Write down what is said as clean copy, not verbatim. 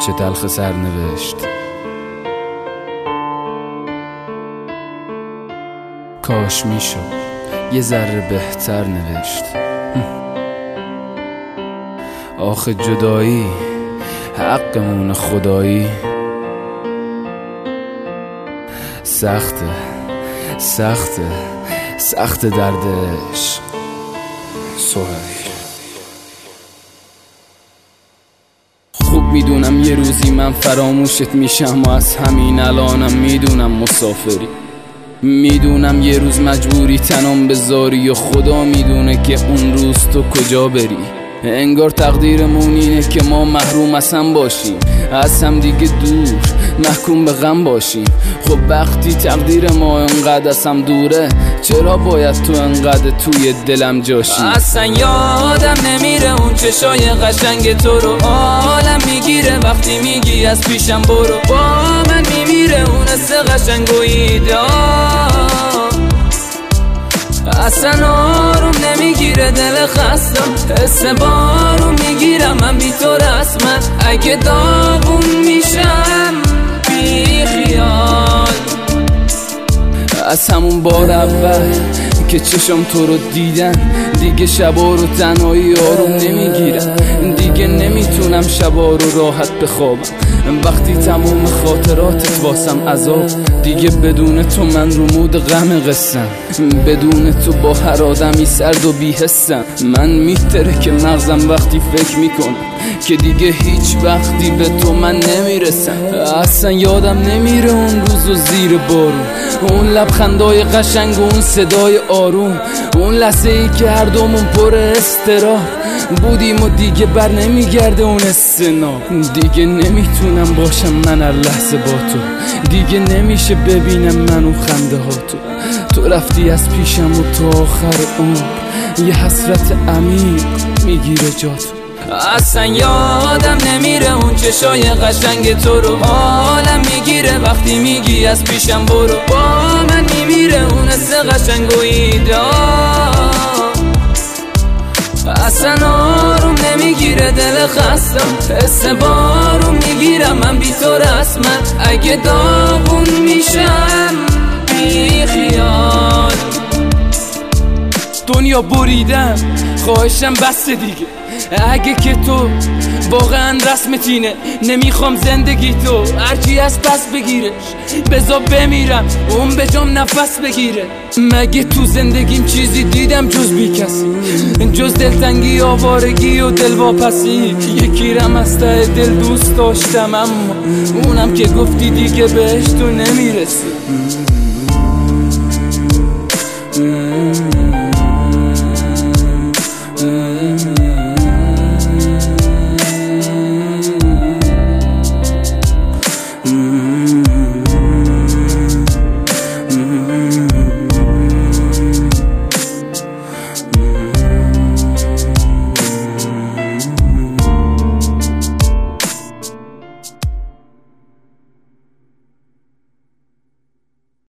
چه تلخ سرنوشت. کاش میشد یه ذره بهتر نوشت. آخه جدایی حقمون خدایی. سخته سخته سخته دردش سهیل. خوب میدونم یه روزی من فراموشت میشم و از همین الانم میدونم مسافری. میدونم یه روز مجبوری تنم بذاری و خدا میدونه که اون روز تو کجا بری. انگار تقدیرمون اینه که ما محروم از هم باشیم، از هم دیگه دور محکوم به غم باشیم. خب وقتی تقدیر ما انقدر از هم دوره، چرا باید تو انقدر توی دلم جاشی؟ اصلا یادم نمیره اون چشای قشنگ تو رو عالم میگیره وقتی میگی از پیشم برو. با من میمیره اون حس قشنگ و ایدان. اصلا آروم نمیگیره دل خستم، حس بارون میگیرم من بی تو رسمت. اگه داغون میشم بی خیال. از همون بار اول که چشم تو رو دیدن دیگه شبا رو تنهایی آروم نمیگیرم. دیگه نمیتونم شبا رو راحت بخوابم وقتی تموم خاطراتت واسم عذاب. دیگه بدون تو من رو مود غم قصم، بدون تو با هر آدمی سرد و بی‌حسم. من میتره که مغزم وقتی فکر میکنم که دیگه هیچ وقتی به تو من نمیرسم. اصلا یادم نمیره اون روز و زیر بارون، اون لبخندای قشنگ و اون صدای آروم، اون لحظه ای که هر دومون پر استراح بودیم و دیگه بر نمیگرده اون استناب. دیگه نمیتونم باشم من هر لحظه با تو، دیگه نمیشه ببینم من اون خنده ها تو رفتی از پیشم و تا آخر عمر یه حسرت عمیق میگیره جا تو. اصلا یادم نمیره اون چشای قشنگ تو رو عالم میگیره وقتی میگی از پیشم برو. با من میمیره اون حس قشنگ و ایدان. اصلا آروم نمیگیره دل خستم، حس بارون میگیرم من بی تو رسمت. اگه داغون میشم بی خیال. دنیا بریدم خواهشم بس دیگه. اگه که تو واقعا رسمتینه نمیخوام زندگی تو هرچی از پس بگیرش، بذار بمیرم اون به جام نفس بگیره. مگه تو زندگیم چیزی دیدم جز بی کسی، جز دلتنگی آوارگی و دلواپسی؟ یکی رم از ته دل دوست داشتم اما اونم که گفتی دیگه بهش تو نمیرسی.